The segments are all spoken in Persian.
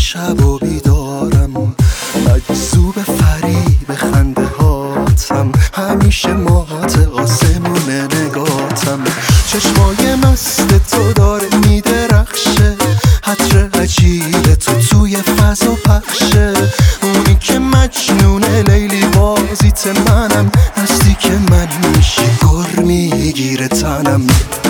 شب و بیدارم، مجذوب فریب خنده هاتم، همیشه مات آسمون نگاتم. چشمای مست تو داره میدرخشه، عطر عجیب تو توی فضا پخشه. اونی که مجنون لیلی بازیت منم، نزدیک من میشی گر میگیره تنم.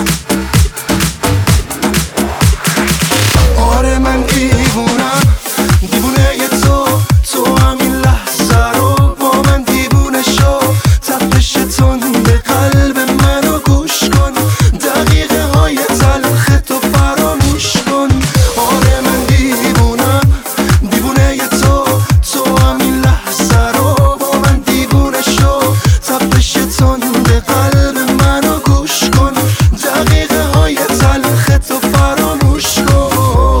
آره من دیوونم، دیوونه ی تو همین لحظه رو با من دیوونه شو. تپش تند قلب منو گوش کن، دقیقه های تلخ تو فراموش کن. آره من دیوونم، دیوونه ی تو همین لحظه رو با من دیوونه شو. تپش تند قلب منو گوش کن، دقیقه های تلخ تو فراموش کن.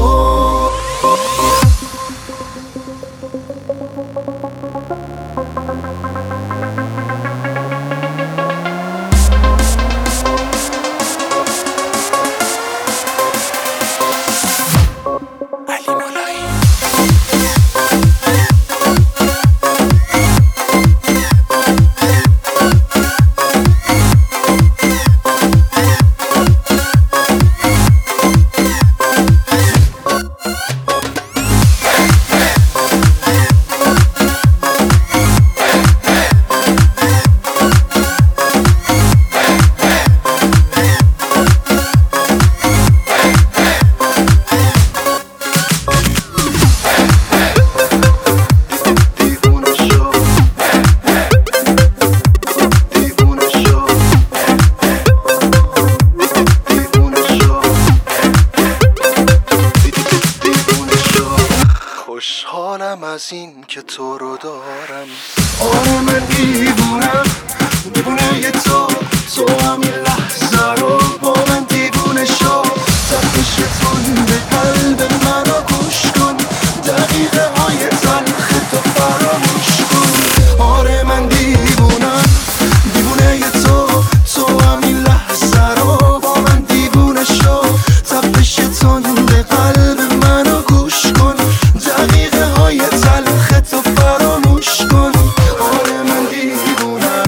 خوشحالم از این که تو رو دارم. آره من دیوونم، دیوونه ی تو همین لحظه رو با من دیوونه شو. تپش تند قلب منو گوش کن، دقیقه های تلخ تو فراموش کن. آره من دیوونم، دیوونه ی تو همین لحظه رو با من دیوونه شو. تپش تند قلب منو گوش کن، دقیقه های تلخ تو فراموش کن. آره من دیوونم،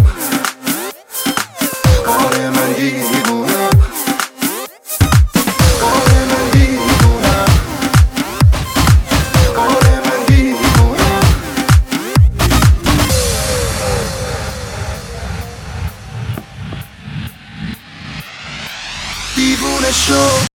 آره من دیوونم، آره من دیوونم، آره من دیوونم. دیوونه شو.